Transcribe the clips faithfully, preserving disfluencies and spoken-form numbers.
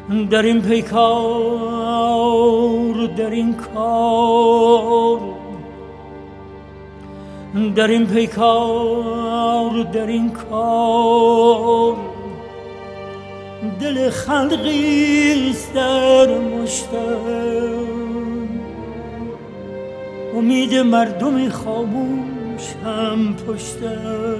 در این پیکار در این کار در این پیکار در این کار دل خلقیست در مشتم امید مردمی خاموش هم پشتم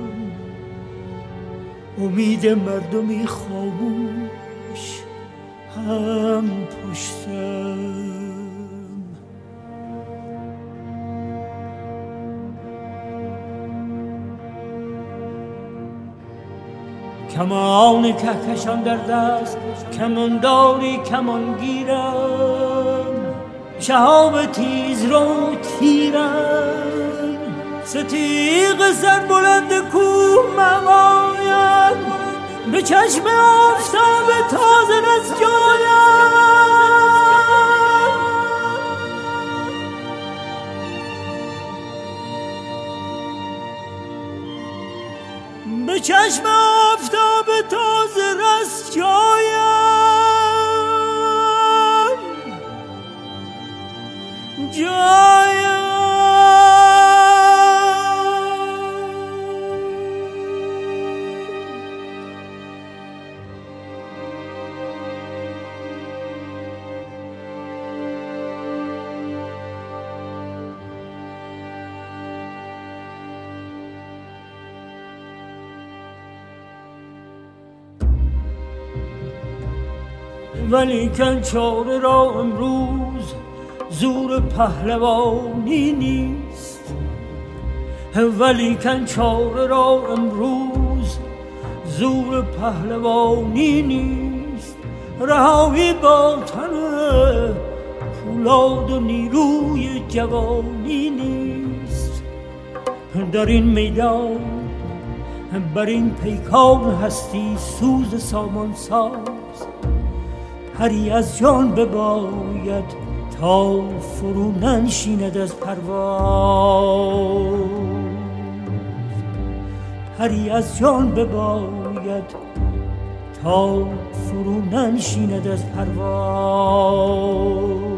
امید مردمی خاموش هم پشتم کمان کهکشان در دست کمانداری کمانگیرم شهاب تیز رو تیرم ستیغ سر بلند کوه موایم به چشم آفتاب تازه از جایم به چشم آفتاب تازه رس جایم جایم ولیکن چاره را امروز زور پهلوانی نیست ولیکن چاره را امروز زور پهلوانی نیست رهایی با تن پولاد و نیروی جوانی نیست در این میدان بر این پیکان هستی سوز سامان ساز هری از جان بباید تا فرو ننشیند از پرواز هری از جان بباید تا فرو ننشیند از پرواز